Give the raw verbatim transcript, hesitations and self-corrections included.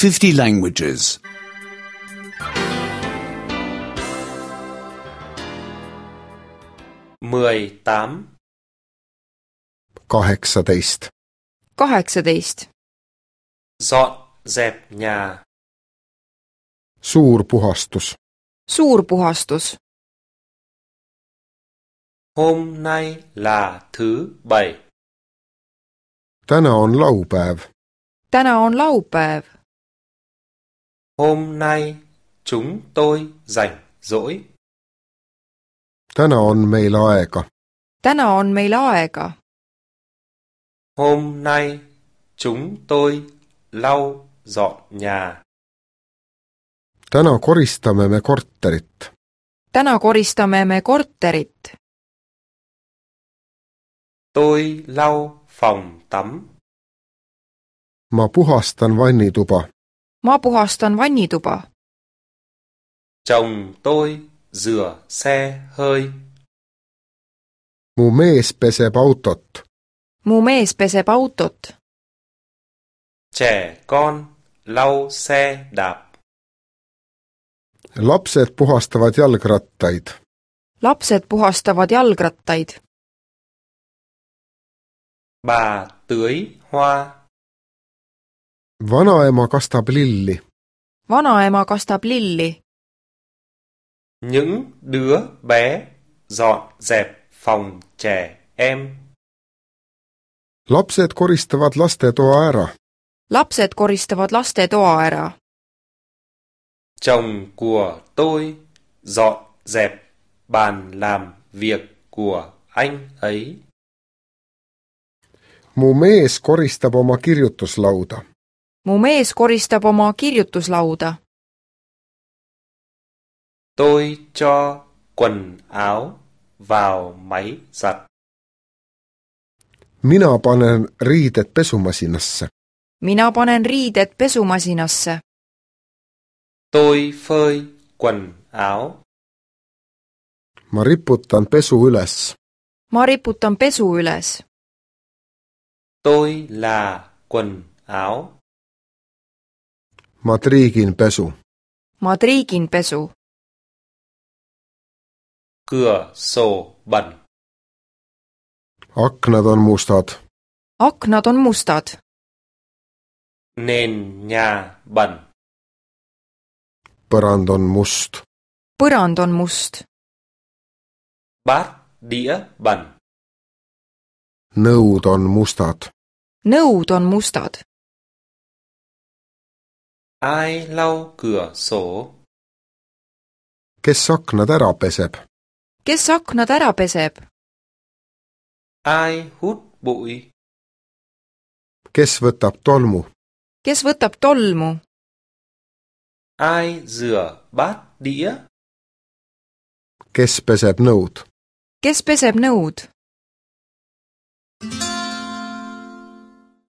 fifty languages. mười tám. kaheksateist. kaheksateist. Dọn dẹp nhà. Suur puhastus. Suur puhastus. Hôm nay là thứ bảy. Täna on laupäev. Täna on laupäev. Hôm nay chúng tôi rảnh rỗi. Täna on meil aega. Täna on meil aega. Hôm nay chúng tôi lau dọn nhà. Täna koristame me korterit. Täna koristame me korterit. Tôi lau phòng tắm. Ma puhastan vannituba. Ma puhastan vannituba. Chồng tôi rửa xe hơi. Mu mees peseb autot. Mu mees peseb autot. Trẻ con lau xe đạp. Lapsed puhastavad jalgrattaid. Lapsed puhastavad jalgrattaid. Bà tưới hoa. Vanaema kastab lilli. Vanaema kastab lilli. Những đứa bé dọn dẹp phòng trẻ em. Lapsed koristavad lastetoa ära. Lapsed koristavad lastetoa ära. Chồng của tôi dọn dẹp bàn làm việc của anh ấy. Mu mees koristab oma kirjutuslauda. Mu mees koristab oma kirjutuslauda. Tôi cho quần áo vào máy giặt. Mina panen riided pesumasinasse. Mina panen riided pesumasinasse. Tôi phơi quần áo. Ma riputan pesu üles. Ma riputan pesu üles. Tôi là quần áo. Ma triigin pesu. Ma triigin pesu. Cửa sổ bẩn. Aknad on mustad. Aknad on mustad. Nền nhà bẩn. Põrand on must. Põrand on must. Bát đĩa bẩn. Nõud on mustad. Nõud on mustad. Ai lau cửa sổ? Kes aknad ära peseb? Kes aknad ära peseb? Ai hút bụi? Kes võtab tolmu? Kes võtab tolmu? Ai rửa bát đĩa? Kes peseb nõud? Kes peseb nõud?